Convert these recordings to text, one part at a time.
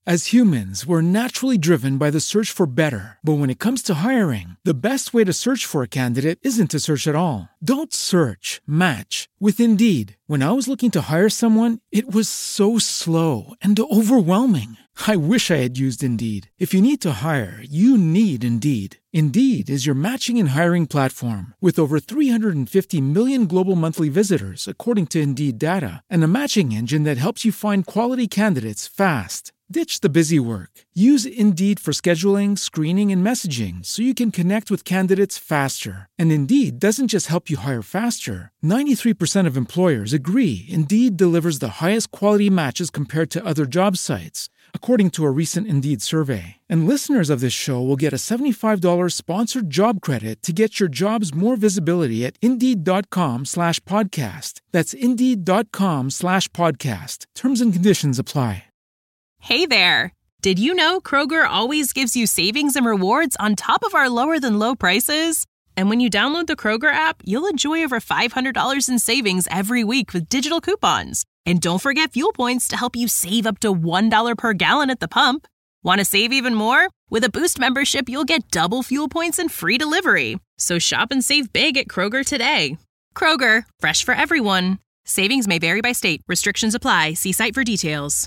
As humans, we're naturally driven by the search for better. But when it comes to hiring, the best way to search for a candidate isn't to search at all. Don't search, match with Indeed. When I was looking to hire someone, it was so slow and overwhelming. I wish I had used Indeed. If you need to hire, you need Indeed. Indeed is your matching and hiring platform with over 350 million global monthly visitors, according to Indeed data, and a matching engine that helps you find quality candidates fast. Ditch the busy work. Use Indeed for scheduling, screening, and messaging so you can connect with candidates faster. And Indeed doesn't just help you hire faster. 93% of employers agree Indeed delivers the highest quality matches compared to other job sites, according to a recent Indeed survey. And listeners of this show will get a $75 sponsored job credit to get your jobs more visibility at Indeed.com/podcast. That's Indeed.com/podcast. Terms and conditions apply. Hey there! Did you know Kroger always gives you savings and rewards on top of our lower-than-low prices? And when you download the Kroger app, you'll enjoy over $500 in savings every week with digital coupons. And don't forget fuel points to help you save up to $1 per gallon at the pump. Want to save even more? With a Boost membership, you'll get double fuel points and free delivery. So shop and save big at Kroger today. Kroger, fresh for everyone. Savings may vary by state. Restrictions apply. See site for details.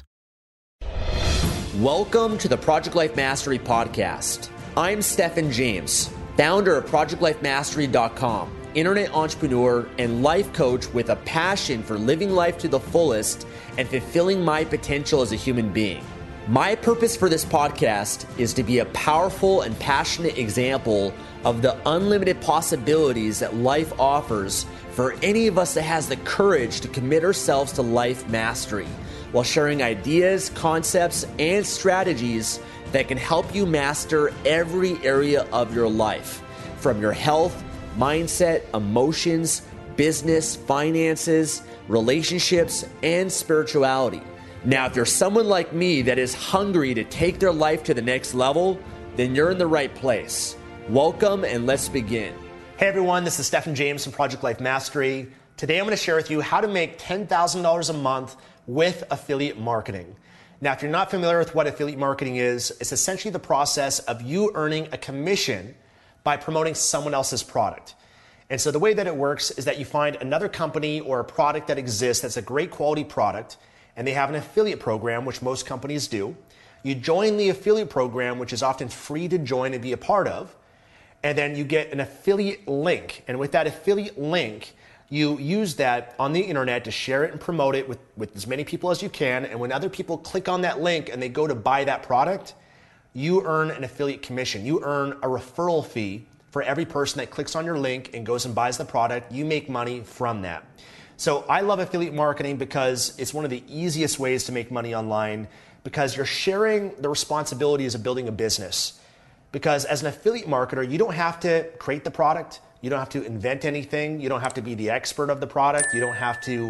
Welcome to the Project Life Mastery Podcast. I'm Stephen James, founder of ProjectLifeMastery.com, internet entrepreneur and life coach with a passion for living life to the fullest and fulfilling my potential as a human being. My purpose for this podcast is to be a powerful and passionate example of the unlimited possibilities that life offers for any of us that has the courage to commit ourselves to life mastery, while sharing ideas, concepts, and strategies that can help you master every area of your life, from your health, mindset, emotions, business, finances, relationships, and spirituality. Now, if you're someone like me that is hungry to take their life to the next level, then you're in the right place. Welcome, and let's begin. Hey everyone, this is Stephen James from Project Life Mastery. Today I'm going to share with you how to make $10,000 a month with affiliate marketing. Now, if you're not familiar with what affiliate marketing is, it's essentially the process of you earning a commission by promoting someone else's product. And so the way that it works is that you find another company or a product that exists that's a great quality product, and they have an affiliate program, which most companies do. You join the affiliate program, which is often free to join and be a part of, and then you get an affiliate link. And with that affiliate link, you use that on the internet to share it and promote it with as many people as you can. And when other people click on that link and they go to buy that product, you earn an affiliate commission. You earn a referral fee for every person that clicks on your link and goes and buys the product. You make money from that. So I love affiliate marketing because it's one of the easiest ways to make money online, because you're sharing the responsibilities of building a business. Because as an affiliate marketer, you don't have to create the product. You don't have to invent anything. You don't have to be the expert of the product. You don't have to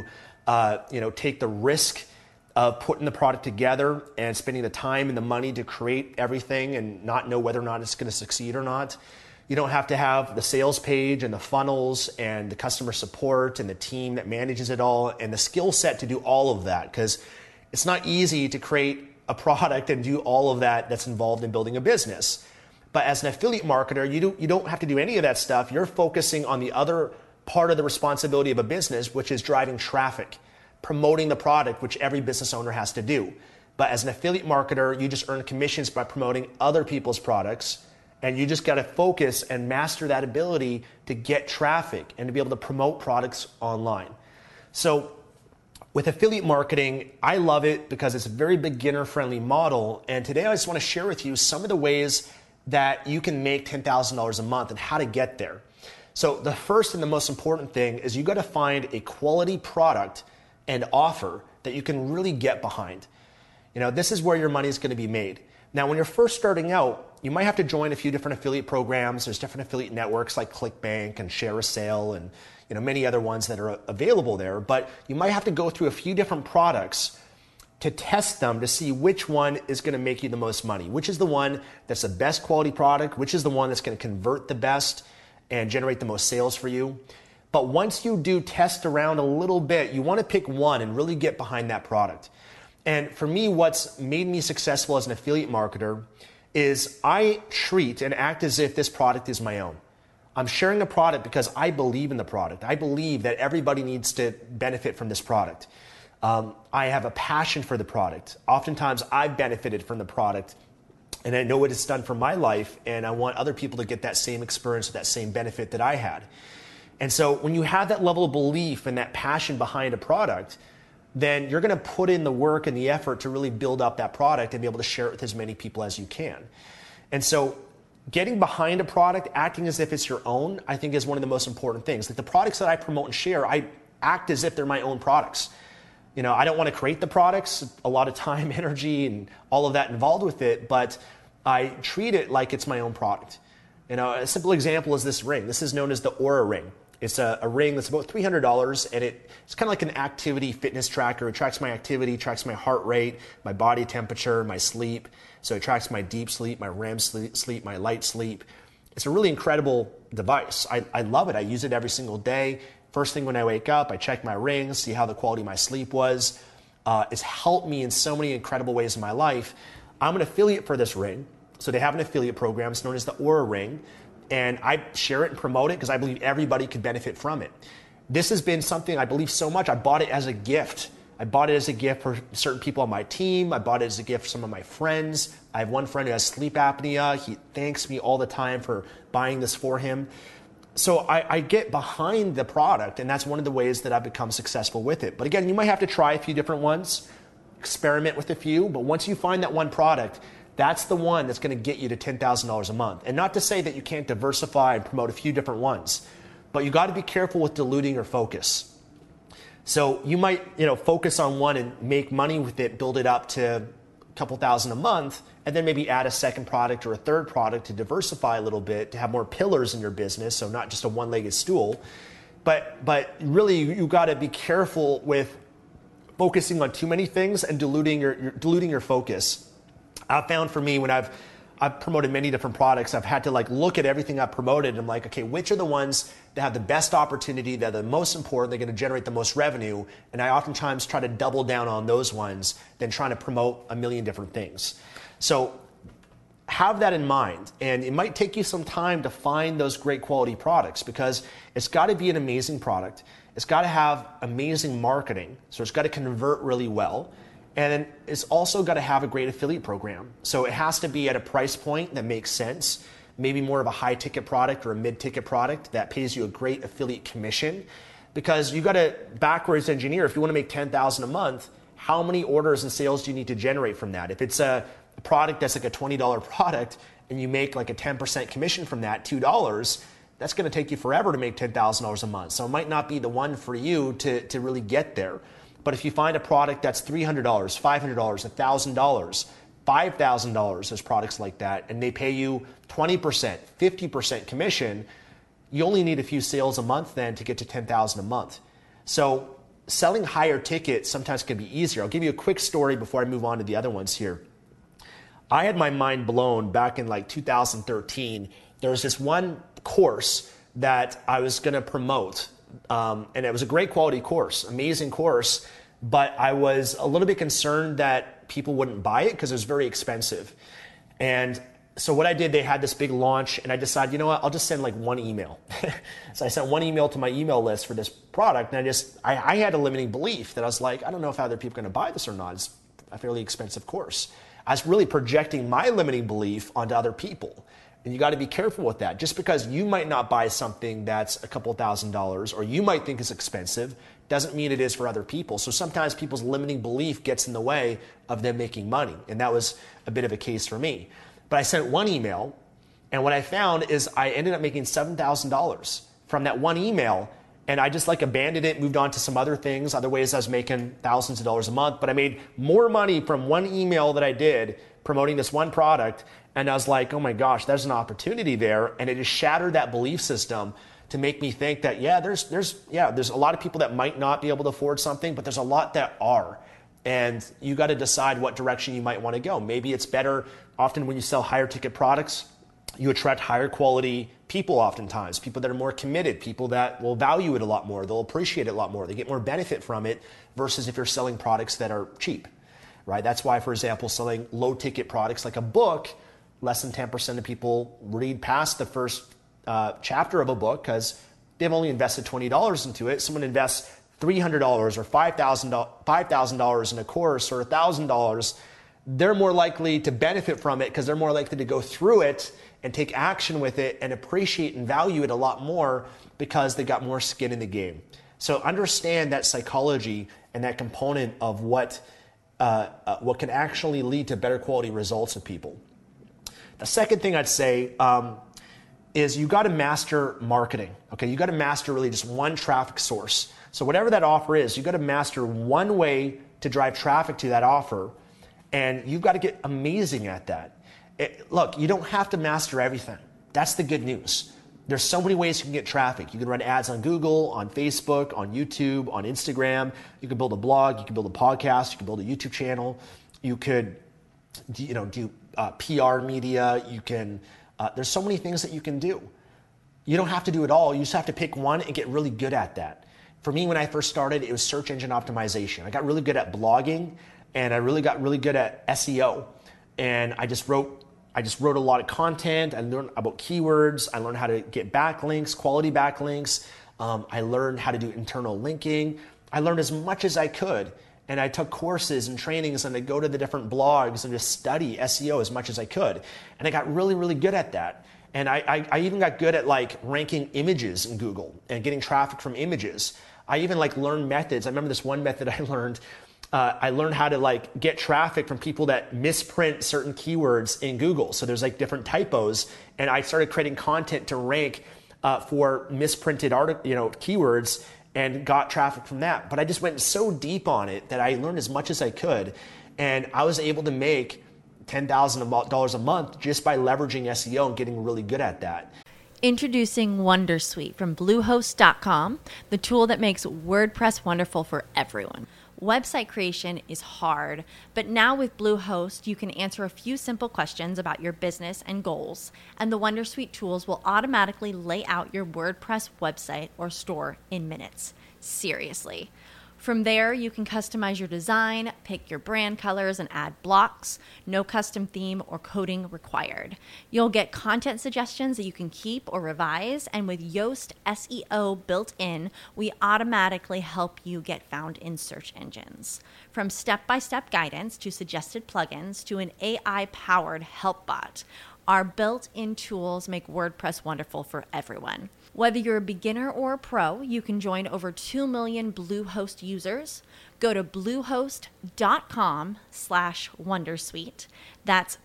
take the risk of putting the product together and spending the time and the money to create everything and not know whether or not it's going to succeed or not. You don't have to have the sales page and the funnels and the customer support and the team that manages it all and the skill set to do all of that, because it's not easy to create a product and do all of that that's involved in building a business. But as an affiliate marketer, you don't have to do any of that stuff. You're focusing on the other part of the responsibility of a business, which is driving traffic, promoting the product, which every business owner has to do. But as an affiliate marketer, you just earn commissions by promoting other people's products, and you just got to focus and master that ability to get traffic and to be able to promote products online. So with affiliate marketing, I love it because it's a very beginner-friendly model. And today I just want to share with you some of the ways that you can make $10,000 a month and how to get there. So the first and the most important thing is you got to find a quality product and offer that you can really get behind. This is where your money is going to be made. Now, when you're first starting out, you might have to join a few different affiliate programs. There's different affiliate networks like ClickBank and Share a Sale and many other ones that are available there. But you might have to go through a few different products to test them to see which one is going to make you the most money, which is the one that's the best quality product, which is the one that's going to convert the best and generate the most sales for you. But once you do test around a little bit, you want to pick one and really get behind that product. And for me, what's made me successful as an affiliate marketer is I treat and act as if this product is my own. I'm sharing a product because I believe in the product. I believe that everybody needs to benefit from this product. I have a passion for the product. Oftentimes, I've benefited from the product, and I know what it's done for my life, and I want other people to get that same experience, that same benefit that I had. And so when you have that level of belief and that passion behind a product, then you're going to put in the work and the effort to really build up that product and be able to share it with as many people as you can. And so getting behind a product, acting as if it's your own, I think is one of the most important things. Like the products that I promote and share, I act as if they're my own products. You know, I don't want to create the products, a lot of time, energy, and all of that involved with it, but I treat it like it's my own product. You know, a simple example is this ring. This is known as the Oura Ring. It's a ring that's about $300, and it's kind of like an activity fitness tracker. It tracks my activity, tracks my heart rate, my body temperature, my sleep. So it tracks my deep sleep, my REM sleep, my light sleep. It's a really incredible device. I love it. I use it every single day. First thing when I wake up, I check my ring, see how the quality of my sleep was. It's helped me in so many incredible ways in my life. I'm an affiliate for this ring. So they have an affiliate program. It's known as the Oura Ring. And I share it and promote it because I believe everybody could benefit from it. This has been something I believe so much. I bought it as a gift. I bought it as a gift for certain people on my team. I bought it as a gift for some of my friends. I have one friend who has sleep apnea. He thanks me all the time for buying this for him. So I get behind the product, and that's one of the ways that I've become successful with it. But again, you might have to try a few different ones, experiment with a few, but once you find that one product, that's the one that's going to get you to $10,000 a month. And not to say that you can't diversify and promote a few different ones, but you got to be careful with diluting your focus. So you might, focus on one and make money with it, build it up to a couple thousand a month, and then maybe add a second product or a third product to diversify a little bit, to have more pillars in your business, so not just a one-legged stool. But really, you got to be careful with focusing on too many things and diluting your focus. I've found for me when I've promoted many different products, I've had to look at everything I've promoted and I'm like, okay, which are the ones that have the best opportunity, that are the most important, they're going to generate the most revenue, and I oftentimes try to double down on those ones than trying to promote a million different things. So have that in mind, and it might take you some time to find those great quality products because it's got to be an amazing product. It's got to have amazing marketing, so it's got to convert really well. And then it's also got to have a great affiliate program. So it has to be at a price point that makes sense, maybe more of a high ticket product or a mid ticket product that pays you a great affiliate commission, because you got to backwards engineer. If you want to make $10,000 a month, how many orders and sales do you need to generate from that? If it's a product that's like a $20 product and you make like a 10% commission from that, $2, that's going to take you forever to make $10,000 a month. So it might not be the one for you to really get there. But if you find a product that's $300, $500, $1,000, $5,000, there's products like that, and they pay you 20%, 50% commission, you only need a few sales a month then to get to $10,000 a month. So selling higher tickets sometimes can be easier. I'll give you a quick story before I move on to the other ones here. I had my mind blown back in 2013. There was this one course that I was going to promote. And it was a great quality course, amazing course, but I was a little bit concerned that people wouldn't buy it because it was very expensive. And so what I did, they had this big launch, and I decided, you know what, I'll just send one email. So I sent one email to my email list for this product, and I had a limiting belief that I was like, I don't know if other people are going to buy this or not. It's a fairly expensive course. I was really projecting my limiting belief onto other people. And you got to be careful with that. Just because you might not buy something that's a couple $1,000s or you might think is expensive doesn't mean it is for other people. So sometimes people's limiting belief gets in the way of them making money. And that was a bit of a case for me. But I sent one email, and what I found is I ended up making $7,000 from that one email. And I just abandoned it, moved on to some other things, other ways I was making thousands of dollars a month. But I made more money from one email that I did promoting this one product. And I was like, oh my gosh, there's an opportunity there. And it just shattered that belief system to make me think that, there's a lot of people that might not be able to afford something, but there's a lot that are. And you got to decide what direction you might want to go. Maybe it's better, often when you sell higher ticket products, you attract higher quality people oftentimes, people that are more committed, people that will value it a lot more, they'll appreciate it a lot more, they get more benefit from it versus if you're selling products that are cheap. right? That's why, for example, selling low ticket products like a book, less than 10% of people read past the first chapter of a book because they've only invested $20 into it. Someone invests $300 or $5,000 in a course or $1,000, they're more likely to benefit from it because they're more likely to go through it and take action with it and appreciate and value it a lot more because they got more skin in the game. So understand that psychology and that component of what can actually lead to better quality results of people. The second thing I'd say is you got to master marketing. Okay, you got to master really just one traffic source. So whatever that offer is, you got to master one way to drive traffic to that offer, and you've got to get amazing at that. Look, you don't have to master everything. That's the good news. There's so many ways you can get traffic. You can run ads on Google, on Facebook, on YouTube, on Instagram. You can build a blog. You can build a podcast. You can build a YouTube channel. You could, do PR media. You can. There's so many things that you can do. You don't have to do it all. You just have to pick one and get really good at that. For me, when I first started, it was search engine optimization. I got really good at blogging, and I really got really good at SEO. And I just wrote a lot of content. I learned about keywords. I learned how to get backlinks, quality backlinks. I learned how to do internal linking. I learned as much as I could. And I took courses and trainings, and I'd go to the different blogs and just study SEO as much as I could. And I got really, really good at that. And I even got good at ranking images in Google and getting traffic from images. I even learned methods. I remember this one method I learned. I learned how to get traffic from people that misprint certain keywords in Google. So there's different typos, and I started creating content to rank for misprinted keywords and got traffic from that. But I just went so deep on it that I learned as much as I could, and I was able to make $10,000 a month just by leveraging SEO and getting really good at that. Introducing Wondersuite from Bluehost.com, the tool that makes WordPress wonderful for everyone. Website creation is hard, but now with Bluehost, you can answer a few simple questions about your business and goals, and the Wondersuite tools will automatically lay out your WordPress website or store in minutes. Seriously. From there, you can customize your design, pick your brand colors, and add blocks. No custom theme or coding required. You'll get content suggestions that you can keep or revise, and with Yoast SEO built in, we automatically help you get found in search engines. From step-by-step guidance to suggested plugins to an AI-powered help bot, our built-in tools make WordPress wonderful for everyone. Whether you're a beginner or a pro, you can join over 2 million Bluehost users. Go to bluehost.com/wondersuite. That's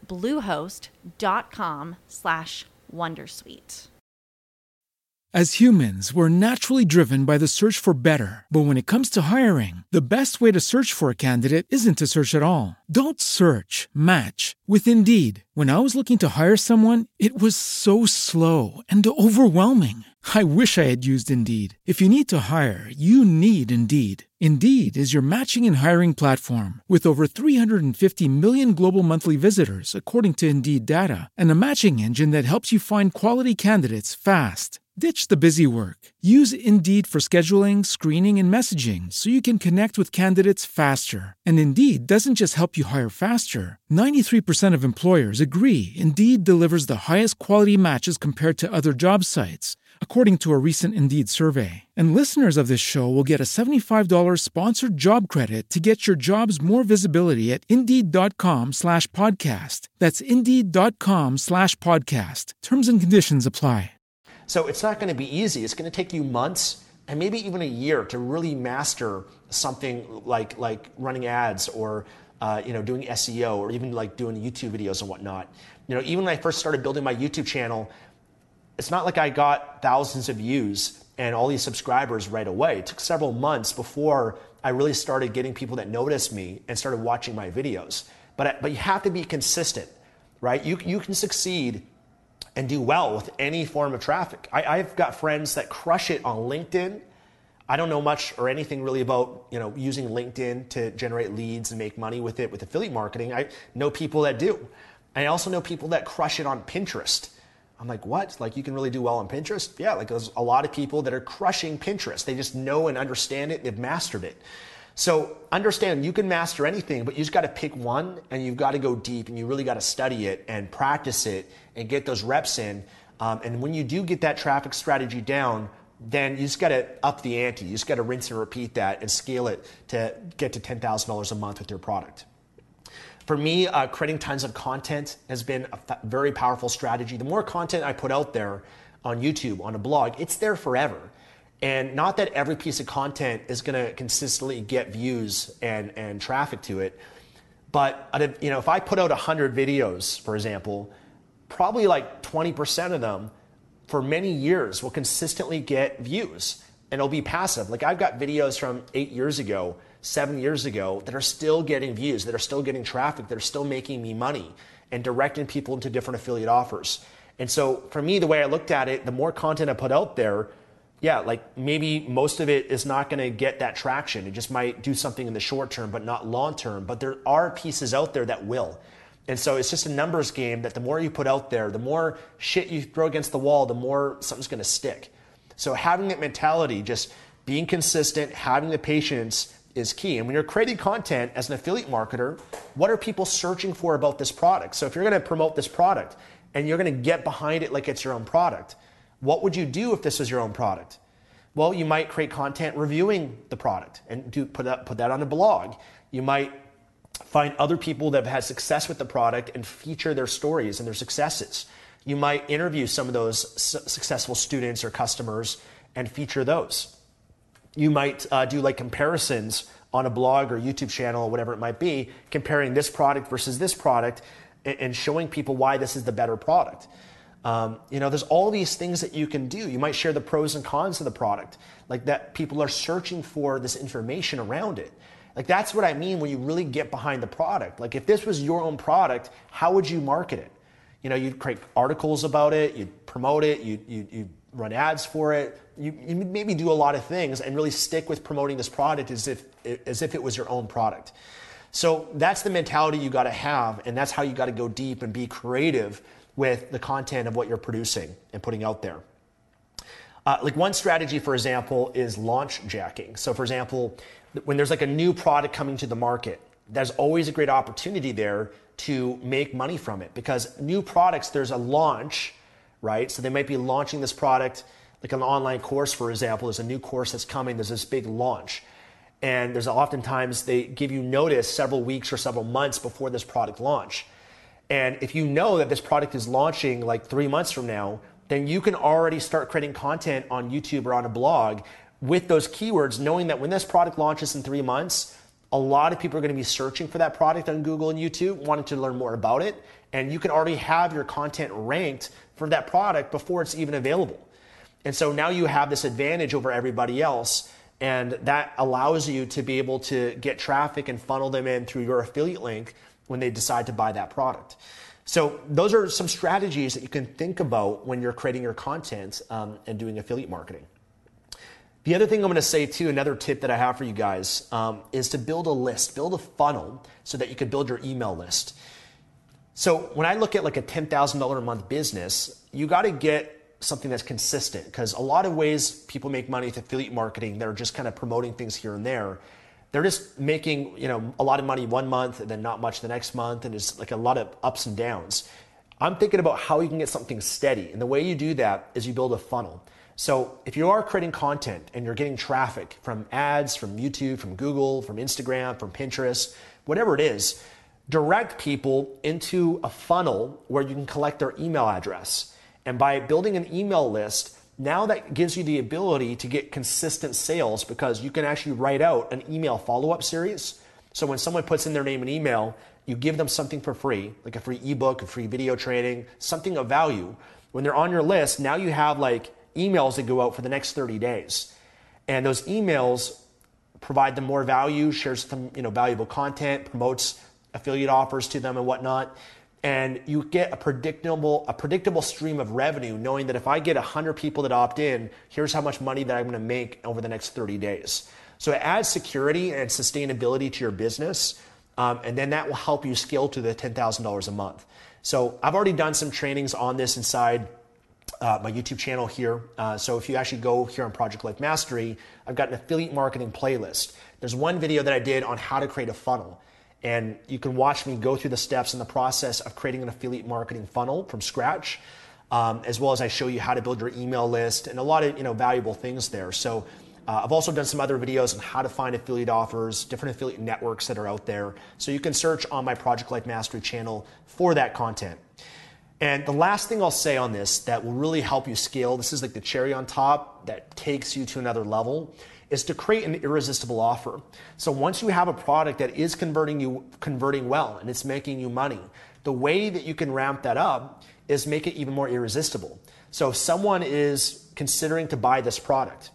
bluehost.com/wondersuite. As humans, we're naturally driven by the search for better. But when it comes to hiring, the best way to search for a candidate isn't to search at all. Don't search, match with Indeed. When I was looking to hire someone, it was so slow and overwhelming. I wish I had used Indeed. If you need to hire, you need Indeed. Indeed is your matching and hiring platform with over 350 million global monthly visitors, according to Indeed data, and a matching engine that helps you find quality candidates fast. Ditch the busy work. Use Indeed for scheduling, screening, and messaging so you can connect with candidates faster. And Indeed doesn't just help you hire faster. 93% of employers agree Indeed delivers the highest quality matches compared to other job sites, according to a recent Indeed survey. And listeners of this show will get a $75 sponsored job credit to get your jobs more visibility at Indeed.com/podcast. That's Indeed.com/podcast. Terms and conditions apply. So it's not going to be easy. It's going to take you months and maybe even a year to really master something like running ads or doing SEO or even doing YouTube videos and whatnot. Even when I first started building my YouTube channel, it's not like I got thousands of views and all these subscribers right away. It took several months before I really started getting people that noticed me and started watching my videos. But you have to be consistent, right? You can succeed and do well with any form of traffic. I've got friends that crush it on LinkedIn. I don't know much or anything really about using LinkedIn to generate leads and make money with it with affiliate marketing. I know people that do. I also know people that crush it on Pinterest. I'm like, what? You can really do well on Pinterest? Yeah, there's a lot of people that are crushing Pinterest. They just know and understand it. They've mastered it. So understand you can master anything, but you just got to pick one and you've got to go deep and you really got to study it and practice it and get those reps in. And when you do get that traffic strategy down, then you just got to up the ante. You just got to rinse and repeat that and scale it to get to $10,000 a month with your product. For me, creating tons of content has been a very powerful strategy. The more content I put out there on YouTube, on a blog, it's there forever. And not that every piece of content is going to consistently get views and traffic to it, but if I put out 100 videos, for example, probably like 20% of them for many years will consistently get views, and it'll be passive. Like I've got videos from 8 years ago, 7 years ago that are still getting views, that are still getting traffic, that are still making me money and directing people into different affiliate offers. And so for me, the way I looked at it, the more content I put out there, yeah, like maybe most of it is not going to get that traction. It just might do something in the short term, but not long term. But there are pieces out there that will. And so it's just a numbers game that the more you put out there, the more shit you throw against the wall, the more something's going to stick. So having that mentality, just being consistent, having the patience is key. And when you're creating content as an affiliate marketer, what are people searching for about this product? So if you're going to promote this product and you're going to get behind it like it's your own product, what would you do if this was your own product? Well, you might create content reviewing the product and put that on a blog. You might find other people that have had success with the product and feature their stories and their successes. You might interview some of those successful students or customers and feature those. You might do like comparisons on a blog or YouTube channel or whatever it might be, comparing this product versus this product and showing people why this is the better product. There's all these things that you can do. You might share the pros and cons of the product, like that people are searching for this information around it. Like that's what I mean when you really get behind the product. Like if this was your own product, how would you market it? You'd create articles about it, you'd promote it, you'd run ads for it. You maybe do a lot of things and really stick with promoting this product as if it was your own product. So that's the mentality you got to have, and that's how you got to go deep and be creative with the content of what you're producing and putting out there. Like one strategy, for example, is launch jacking. So for example, when there's like a new product coming to the market, there's always a great opportunity there to make money from it, because new products, there's a launch, right? So they might be launching this product, like an online course, for example, there's a new course that's coming, there's this big launch. And there's oftentimes they give you notice several weeks or several months before this product launch. And if you know that this product is launching like 3 months from now, then you can already start creating content on YouTube or on a blog with those keywords, knowing that when this product launches in 3 months, a lot of people are going to be searching for that product on Google and YouTube, wanting to learn more about it. And you can already have your content ranked for that product before it's even available. And so now you have this advantage over everybody else. And that allows you to be able to get traffic and funnel them in through your affiliate link when they decide to buy that product. So those are some strategies that you can think about when you're creating your content and doing affiliate marketing. The other thing I'm going to say too, another tip that I have for you guys is to build a list, build a funnel so that you can build your email list. So when I look at like a $10,000 a month business, you got to get something that's consistent, because a lot of ways people make money with affiliate marketing, they're just kind of promoting things here and there. They're just making, a lot of money one month and then not much the next month, and it's like a lot of ups and downs. I'm thinking about how you can get something steady, and the way you do that is you build a funnel. So if you are creating content and you're getting traffic from ads, from YouTube, from Google, from Instagram, from Pinterest, whatever it is, direct people into a funnel where you can collect their email address. And by building an email list, now that gives you the ability to get consistent sales, because you can actually write out an email follow-up series. So when someone puts in their name and email, you give them something for free, like a free ebook, a free video training, something of value. When they're on your list, now you have like emails that go out for the next 30 days. And those emails provide them more value, shares some valuable content, promotes affiliate offers to them and whatnot. And you get a predictable stream of revenue, knowing that if I get 100 people that opt in, here's how much money that I'm going to make over the next 30 days. So it adds security and sustainability to your business, and then that will help you scale to the $10,000 a month. So I've already done some trainings on this inside my YouTube channel here. So if you actually go here on Project Life Mastery, I've got an affiliate marketing playlist. There's one video that I did on how to create a funnel. And you can watch me go through the steps in the process of creating an affiliate marketing funnel from scratch, as well as I show you how to build your email list and a lot of valuable things there. So I've also done some other videos on how to find affiliate offers, different affiliate networks that are out there. So you can search on my Project Life Mastery channel for that content. And the last thing I'll say on this that will really help you scale, this is like the cherry on top that takes you to another level, is to create an irresistible offer. So once you have a product that is converting well and it's making you money, the way that you can ramp that up is make it even more irresistible. So if someone is considering to buy this product,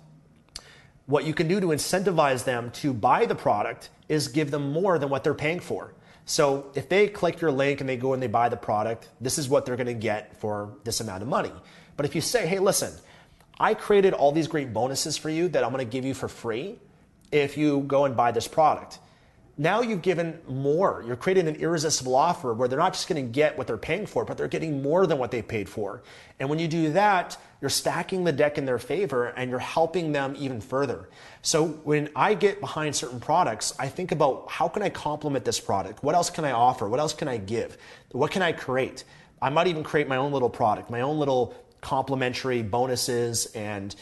what you can do to incentivize them to buy the product is give them more than what they're paying for. So if they click your link and they go and they buy the product, this is what they're going to get for this amount of money. But if you say, hey, listen, I created all these great bonuses for you that I'm going to give you for free if you go and buy this product. Now you've given more. You're creating an irresistible offer where they're not just going to get what they're paying for, but they're getting more than what they paid for. And when you do that, you're stacking the deck in their favor and you're helping them even further. So when I get behind certain products, I think about how can I complement this product? What else can I offer? What else can I give? What can I create? I might even create my own little product, my own little complimentary bonuses and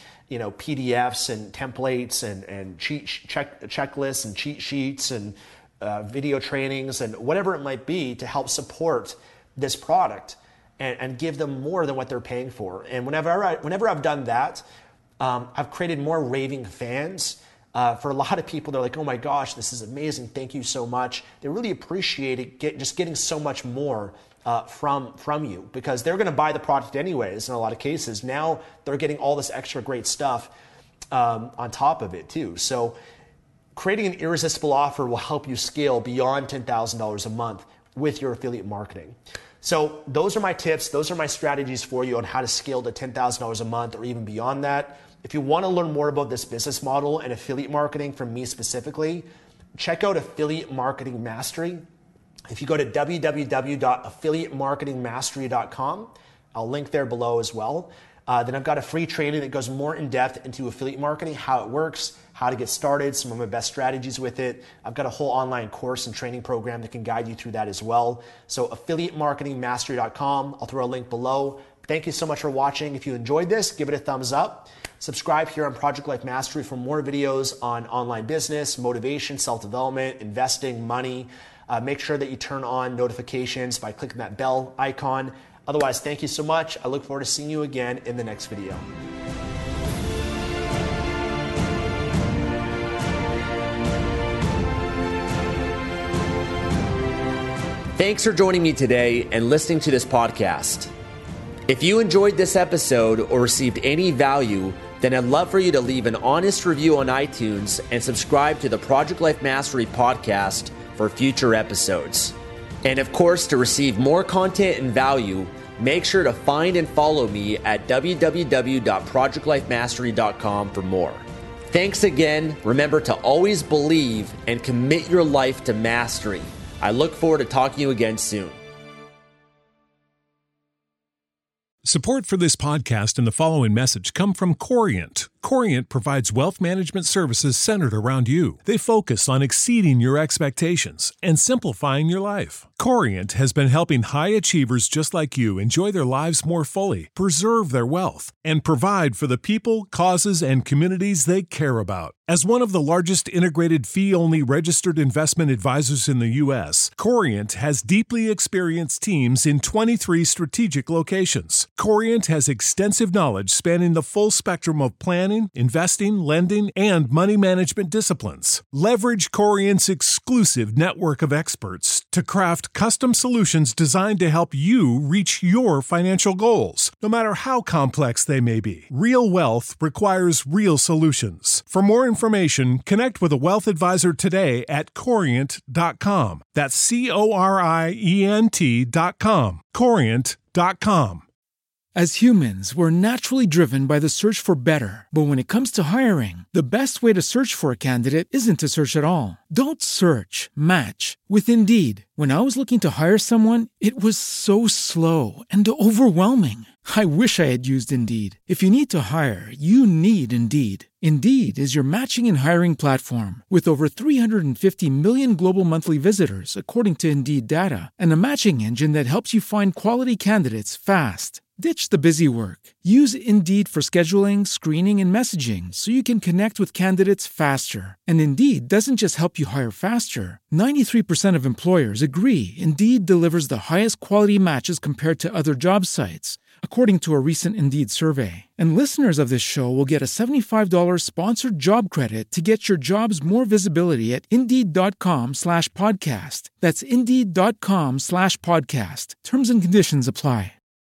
PDFs and templates and checklists and cheat sheets and video trainings and whatever it might be to help support this product and give them more than what they're paying for. And whenever I've done that, I've created more raving fans. For a lot of people, they're like, oh my gosh, this is amazing. Thank you so much. They really appreciate it, just getting so much more from you, because they're going to buy the product anyways in a lot of cases. Now they're getting all this extra great stuff on top of it too. So creating an irresistible offer will help you scale beyond $10,000 a month with your affiliate marketing. So those are my tips. Those are my strategies for you on how to scale to $10,000 a month or even beyond that. If you want to learn more about this business model and affiliate marketing from me specifically, check out Affiliate Marketing Mastery. If you go to www.affiliatemarketingmastery.com, I'll link there below as well. Then I've got a free training that goes more in depth into affiliate marketing, how it works, how to get started, some of my best strategies with it. I've got a whole online course and training program that can guide you through that as well. So affiliatemarketingmastery.com, I'll throw a link below. Thank you so much for watching. If you enjoyed this, give it a thumbs up. Subscribe here on Project Life Mastery for more videos on online business, motivation, self-development, investing, money. Make sure that you turn on notifications by clicking that bell icon. Otherwise, thank you so much. I look forward to seeing you again in the next video. Thanks for joining me today and listening to this podcast. If you enjoyed this episode or received any value, then I'd love for you to leave an honest review on iTunes and subscribe to the Project Life Mastery podcast for future episodes. And of course, to receive more content and value, make sure to find and follow me at www.projectlifemastery.com for more. Thanks again. Remember to always believe and commit your life to mastery. I look forward to talking to you again soon. Support for this podcast and the following message come from Corient. Corient provides wealth management services centered around you. They focus on exceeding your expectations and simplifying your life. Corient has been helping high achievers just like you enjoy their lives more fully, preserve their wealth, and provide for the people, causes, and communities they care about. As one of the largest integrated fee-only registered investment advisors in the U.S., Corient has deeply experienced teams in 23 strategic locations. Corient has extensive knowledge spanning the full spectrum of planning, investing, lending, and money management disciplines. Leverage Corient's exclusive network of experts to craft custom solutions designed to help you reach your financial goals, no matter how complex they may be. Real wealth requires real solutions. For more information, connect with a wealth advisor today at Corient.com. That's Corient.com. Corient.com. As humans, we're naturally driven by the search for better. But when it comes to hiring, the best way to search for a candidate isn't to search at all. Don't search, match with Indeed. When I was looking to hire someone, it was so slow and overwhelming. I wish I had used Indeed. If you need to hire, you need Indeed. Indeed is your matching and hiring platform with over 350 million global monthly visitors, according to Indeed data, and a matching engine that helps you find quality candidates fast. Ditch the busy work. Use Indeed for scheduling, screening, and messaging so you can connect with candidates faster. And Indeed doesn't just help you hire faster. 93% of employers agree Indeed delivers the highest quality matches compared to other job sites, according to a recent Indeed survey. And listeners of this show will get a $75 sponsored job credit to get your jobs more visibility at Indeed.com/podcast. That's Indeed.com/podcast. Terms and conditions apply.